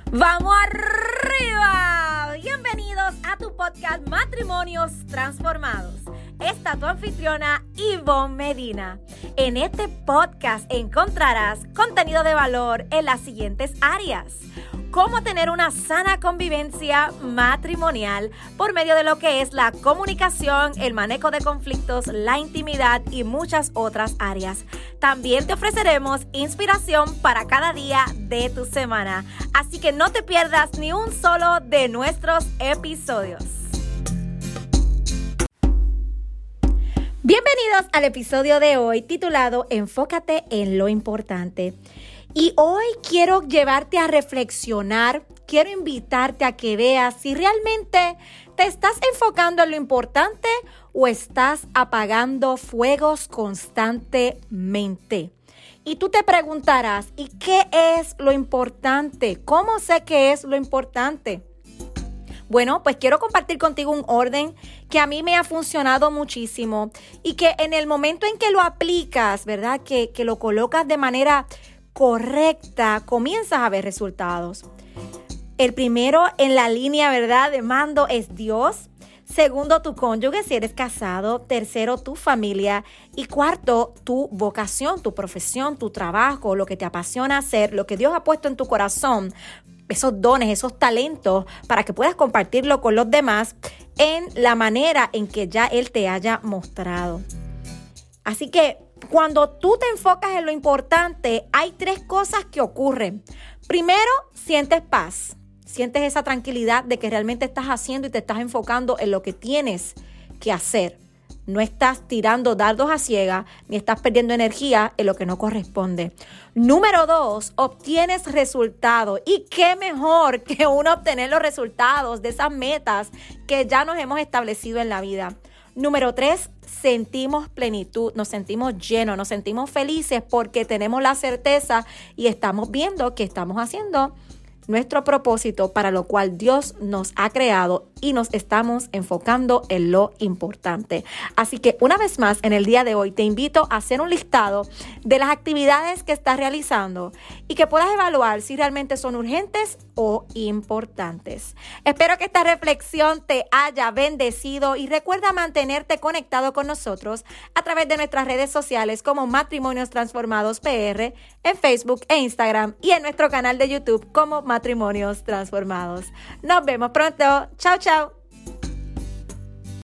¡Vamos arriba! Bienvenidos a tu podcast Matrimonios Transformados. Esta tu anfitriona, Ivonne Medina. En este podcast encontrarás contenido de valor en las siguientes áreas. Cómo tener una sana convivencia matrimonial por medio de lo que es la comunicación, el manejo de conflictos, la intimidad y muchas otras áreas. También te ofreceremos inspiración para cada día de tu semana. Así que no te pierdas ni un solo de nuestros episodios. Bienvenidos al episodio de hoy titulado Enfócate en lo importante. Y hoy quiero llevarte a reflexionar, quiero invitarte a que veas si realmente te estás enfocando en lo importante o estás apagando fuegos constantemente. Y tú te preguntarás, ¿y qué es lo importante? ¿Cómo sé qué es lo importante? Bueno, pues quiero compartir contigo un orden que a mí me ha funcionado muchísimo y que en el momento en que lo aplicas, ¿verdad? Que lo colocas de manera correcta, comienzas a ver resultados. El primero en la línea, ¿verdad?, de mando es Dios. Segundo, tu cónyuge, si eres casado. Tercero, tu familia. Y cuarto, tu vocación, tu profesión, tu trabajo, lo que te apasiona hacer, lo que Dios ha puesto en tu corazón, esos dones, esos talentos, para que puedas compartirlo con los demás en la manera en que ya Él te haya mostrado. Así que cuando tú te enfocas en lo importante, hay tres cosas que ocurren. Primero, sientes paz. Sientes esa tranquilidad de que realmente estás haciendo y te estás enfocando en lo que tienes que hacer. No estás tirando dardos a ciegas ni estás perdiendo energía en lo que no corresponde. Número 2, obtienes resultados. ¿Y qué mejor que uno obtener los resultados de esas metas que ya nos hemos establecido en la vida? Número 3, sentimos plenitud, nos sentimos llenos, nos sentimos felices porque tenemos la certeza y estamos viendo que estamos haciendo nuestro propósito para lo cual Dios nos ha creado y nos estamos enfocando en lo importante. Así que una vez más, en el día de hoy te invito a hacer un listado de las actividades que estás realizando y que puedas evaluar si realmente son urgentes o importantes. Espero que esta reflexión te haya bendecido y recuerda mantenerte conectado con nosotros a través de nuestras redes sociales como Matrimonios Transformados PR en Facebook e Instagram y en nuestro canal de YouTube como Matrimonios Transformados. Nos vemos pronto. Chao, chao.